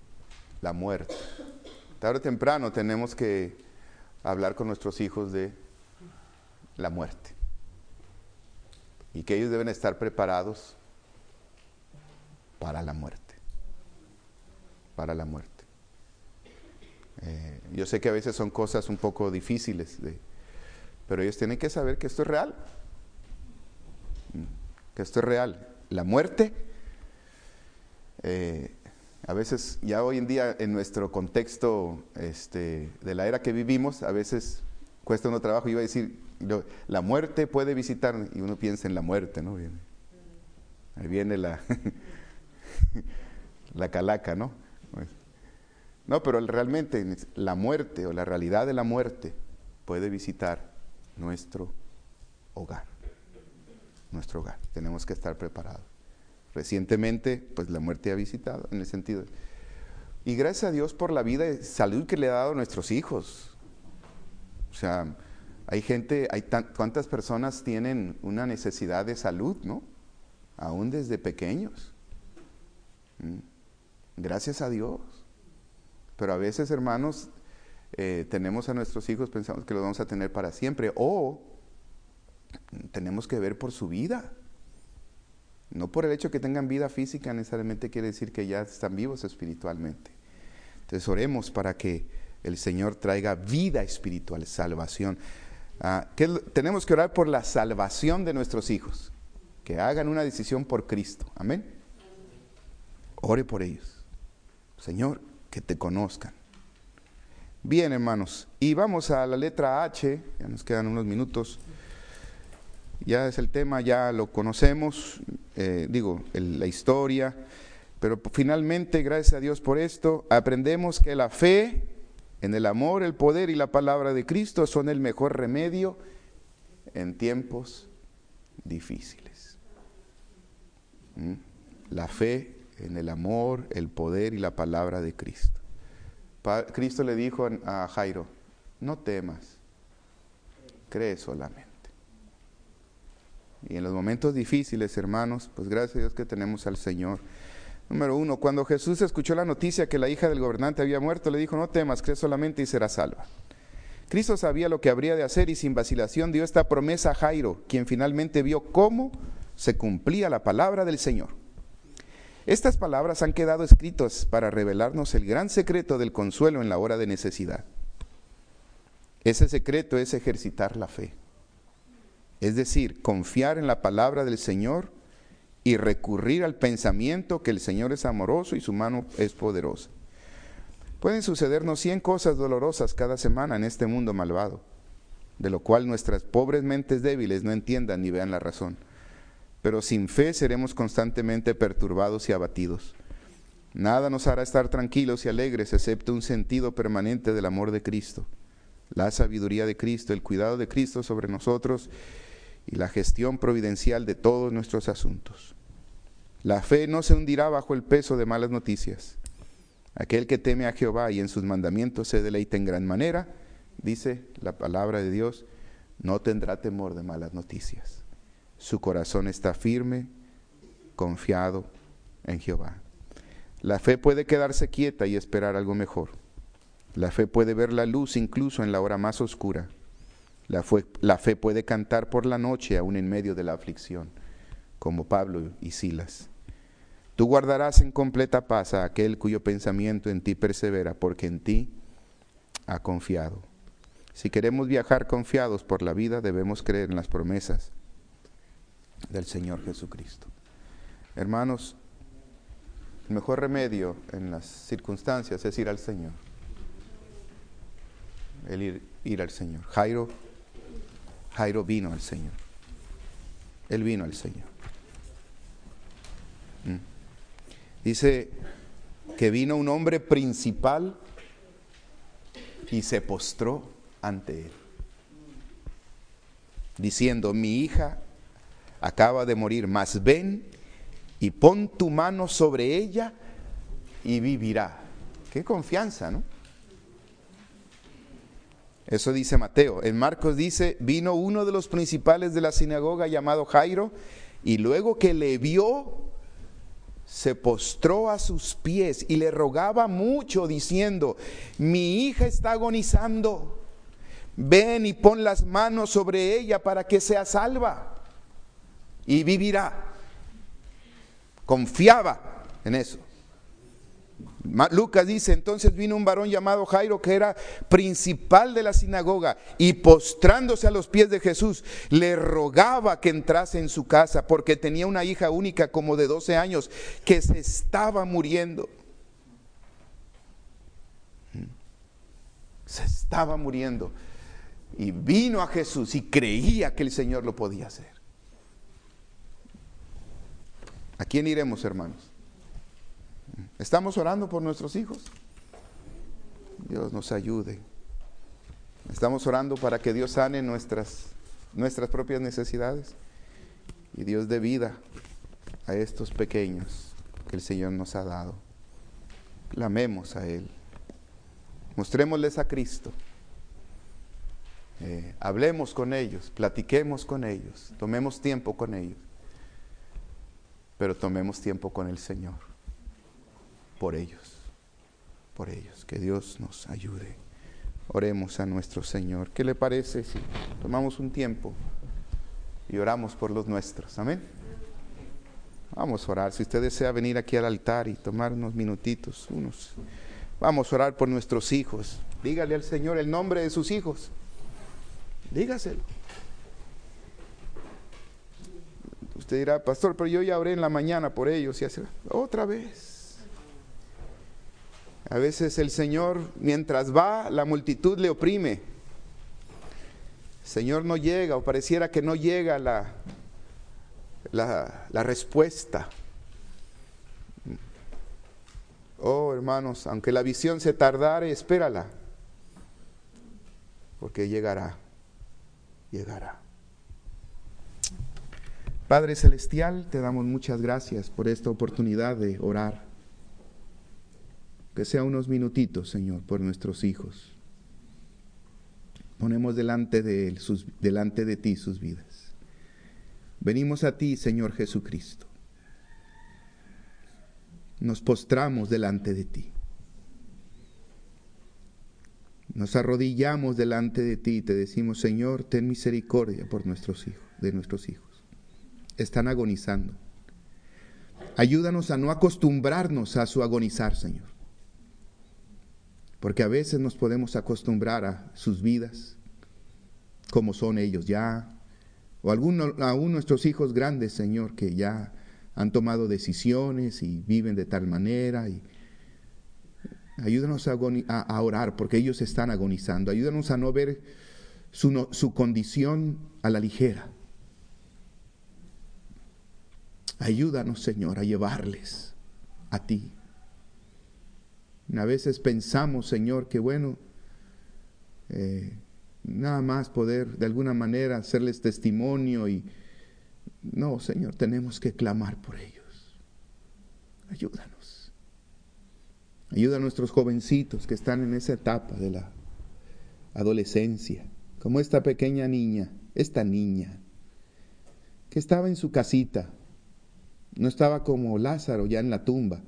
Tarde o temprano tenemos que hablar con nuestros hijos de la muerte. Y que ellos deben estar preparados para la muerte. Para la muerte. Yo sé que a veces son cosas un poco difíciles, pero ellos tienen que saber que esto es real. Que esto es real. La muerte, a veces, ya hoy en día, en nuestro contexto de la era que vivimos, a veces cuesta uno trabajo. Yo iba a decir, la muerte puede visitar, y uno piensa en la muerte, ¿no? Ahí viene la calaca, ¿no? No, pero realmente la muerte o la realidad de la muerte puede visitar nuestro hogar. Nuestro hogar. Tenemos que estar preparados. Recientemente, pues la muerte ha visitado, en el sentido. Y gracias a Dios por la vida y salud que le ha dado a nuestros hijos. O sea, hay gente, ¿cuántas personas tienen una necesidad de salud, no? Aún desde pequeños. Gracias a Dios. Pero a veces, hermanos, tenemos a nuestros hijos, pensamos que los vamos a tener para siempre, o tenemos que ver por su vida. No por el hecho que tengan vida física necesariamente quiere decir que ya están vivos espiritualmente. Entonces oremos para que el Señor traiga vida espiritual, salvación. Tenemos que orar por la salvación de nuestros hijos, que hagan una decisión por Cristo. Amén. Ore por ellos. Señor, que te conozcan. Bien, hermanos, y vamos a la letra H, ya nos quedan unos minutos. Ya es el tema, ya lo conocemos, la historia, pero finalmente, gracias a Dios por esto, aprendemos que la fe en el amor, el poder y la palabra de Cristo son el mejor remedio en tiempos difíciles. La fe en el amor, el poder y la palabra de Cristo. Cristo le dijo a Jairo, no temas, cree solamente. Y en los momentos difíciles, hermanos, pues gracias a Dios que tenemos al Señor. Número 1, cuando Jesús escuchó la noticia que la hija del gobernante había muerto, le dijo, no temas, cree solamente y serás salva. Cristo sabía lo que habría de hacer y sin vacilación dio esta promesa a Jairo, quien finalmente vio cómo se cumplía la palabra del Señor. Estas palabras han quedado escritas para revelarnos el gran secreto del consuelo en la hora de necesidad. Ese secreto es ejercitar la fe. Es decir, confiar en la palabra del Señor y recurrir al pensamiento que el Señor es amoroso y su mano es poderosa. Pueden sucedernos 100 cosas dolorosas cada semana en este mundo malvado, de lo cual nuestras pobres mentes débiles no entiendan ni vean la razón. Pero sin fe seremos constantemente perturbados y abatidos. Nada nos hará estar tranquilos y alegres excepto un sentido permanente del amor de Cristo, la sabiduría de Cristo, el cuidado de Cristo sobre nosotros y la gestión providencial de todos nuestros asuntos. La fe no se hundirá bajo el peso de malas noticias. Aquel que teme a Jehová y en sus mandamientos se deleita en gran manera, dice la palabra de Dios, no tendrá temor de malas noticias. Su corazón está firme, confiado en Jehová. La fe puede quedarse quieta y esperar algo mejor. La fe puede ver la luz incluso en la hora más oscura. La fe puede cantar por la noche aún en medio de la aflicción, como Pablo y Silas. Tú guardarás en completa paz a aquel cuyo pensamiento en ti persevera, porque en ti ha confiado. Si queremos viajar confiados por la vida, debemos creer en las promesas del Señor Jesucristo. Hermanos, el mejor remedio en las circunstancias es ir al Señor. Ir al Señor. Jairo vino al Señor. Él vino al Señor. Dice que vino un hombre principal y se postró ante él, diciendo, mi hija acaba de morir, mas ven y pon tu mano sobre ella y vivirá. Qué confianza, ¿no? Eso dice Mateo. En Marcos dice, vino uno de los principales de la sinagoga llamado Jairo, y luego que le vio, se postró a sus pies y le rogaba mucho, diciendo, mi hija está agonizando, ven y pon las manos sobre ella para que sea salva y vivirá. Confiaba en eso. Lucas dice, entonces vino un varón llamado Jairo, que era principal de la sinagoga, y postrándose a los pies de Jesús, le rogaba que entrase en su casa, porque tenía una hija única como de 12 años, que se estaba muriendo. Se estaba muriendo. Y vino a Jesús y creía que el Señor lo podía hacer. ¿A quién iremos, hermanos? ¿Estamos orando por nuestros hijos? Dios nos ayude. Estamos orando para que Dios sane nuestras propias necesidades y Dios dé vida a estos pequeños que el Señor nos ha dado. Clamemos a Él. Mostrémosles a Cristo. Hablemos con ellos, platiquemos con ellos, tomemos tiempo con ellos, pero tomemos tiempo con el Señor. Por ellos, que Dios nos ayude. Oremos a nuestro Señor. ¿Qué le parece si tomamos un tiempo y oramos por los nuestros? Amén. Vamos a orar. Si usted desea venir aquí al altar y tomar unos minutitos, vamos a orar por nuestros hijos. Dígale al Señor el nombre de sus hijos. Dígaselo. Usted dirá, pastor, pero yo ya oré en la mañana por ellos. Y hace otra vez. A veces el Señor, mientras va, la multitud le oprime. El Señor no llega, o pareciera que no llega la respuesta. Oh, hermanos, aunque la visión se tardare, espérala, porque llegará. Padre Celestial, te damos muchas gracias por esta oportunidad de orar. Que sea unos minutitos, Señor, por nuestros hijos. Ponemos delante de ti sus vidas. Venimos a ti, Señor Jesucristo. Nos postramos delante de ti. Nos arrodillamos delante de ti y te decimos, Señor, ten misericordia por de nuestros hijos. Están agonizando. Ayúdanos a no acostumbrarnos a su agonizar, Señor. Porque a veces nos podemos acostumbrar a sus vidas, como son ellos ya, o aún nuestros hijos grandes, Señor, que ya han tomado decisiones y viven de tal manera. Y ayúdanos a orar, porque ellos están agonizando. Ayúdanos a no ver su condición a la ligera. Ayúdanos, Señor, a llevarles a ti. A veces pensamos, Señor, que nada más poder de alguna manera hacerles testimonio y no, Señor, tenemos que clamar por ellos. Ayúdanos. Ayuda a nuestros jovencitos que están en esa etapa de la adolescencia, como esta pequeña niña, que estaba en su casita. No estaba como Lázaro ya en la tumba.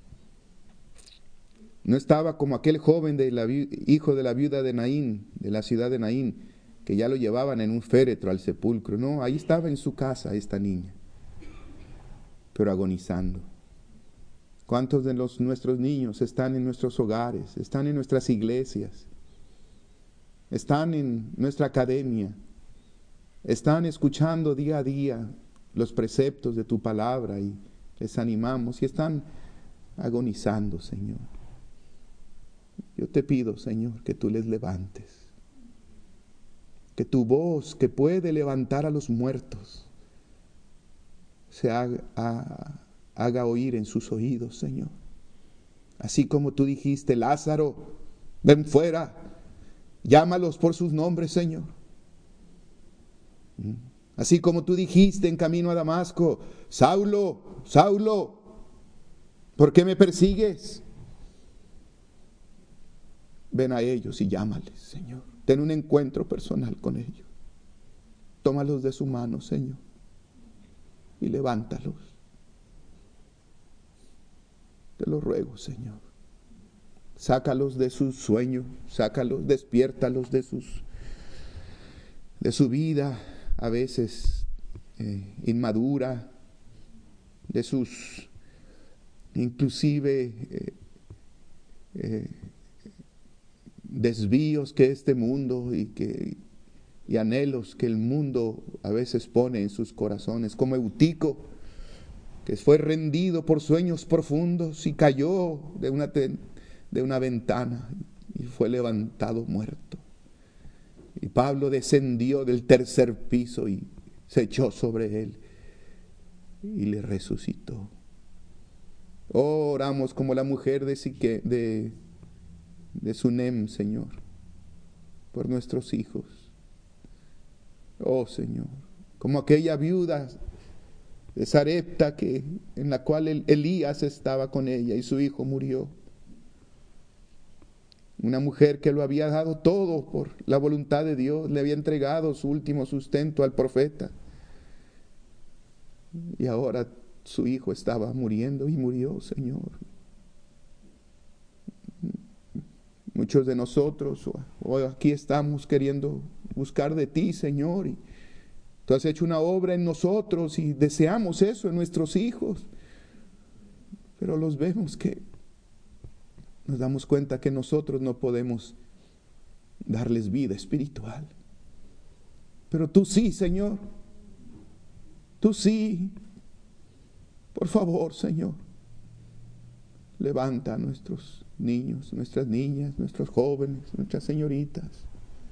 No estaba como aquel joven hijo de la viuda de Naín, de la ciudad de Naín, que ya lo llevaban en un féretro al sepulcro. No, ahí estaba en su casa esta niña, pero agonizando. ¿Cuántos de nuestros niños están en nuestros hogares, están en nuestras iglesias, están en nuestra academia, están escuchando día a día los preceptos de tu palabra y les animamos y están agonizando, Señor? Yo te pido, Señor, que tú les levantes, que tu voz que puede levantar a los muertos se haga oír en sus oídos, Señor. Así como tú dijiste, Lázaro, ven fuera, llámalos por sus nombres, Señor. Así como tú dijiste en camino a Damasco, Saulo, Saulo, ¿por qué me persigues? Ven a ellos y llámales, Señor. Ten un encuentro personal con ellos. Tómalos de su mano, Señor, y levántalos. Te lo ruego, Señor. Sácalos de su sueño, despiértalos de su vida, a veces inmadura, de sus inclusive desvíos que este mundo y anhelos que el mundo a veces pone en sus corazones, como Eutico, que fue rendido por sueños profundos y cayó de una ventana y fue levantado muerto. Y Pablo descendió del tercer piso y se echó sobre él y le resucitó. Oh, oramos como la mujer de Sunem, Señor, por nuestros hijos. Oh, Señor, como aquella viuda de Sarepta en la cual Elías estaba con ella y su hijo murió. Una mujer que lo había dado todo por la voluntad de Dios, le había entregado su último sustento al profeta. Y ahora su hijo estaba muriendo y murió, Señor. Muchos de nosotros hoy aquí estamos queriendo buscar de ti, Señor, y tú has hecho una obra en nosotros y deseamos eso en nuestros hijos, pero los vemos que nos damos cuenta que nosotros no podemos darles vida espiritual. Pero tú sí, Señor. Tú sí. Por favor, Señor. Levanta a nuestros niños, nuestras niñas, nuestros jóvenes, nuestras señoritas.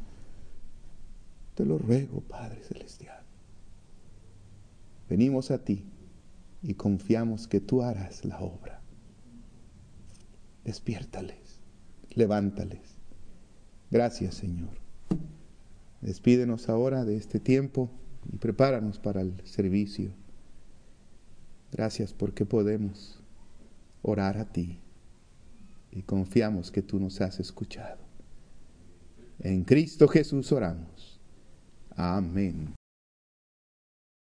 Te lo ruego, Padre Celestial. Venimos a ti y confiamos que tú harás la obra. Despiértales, levántales. Gracias, Señor. Despídenos ahora de este tiempo y prepáranos para el servicio. Gracias porque podemos orar a ti y confiamos que tú nos has escuchado. En Cristo Jesús oramos. Amén.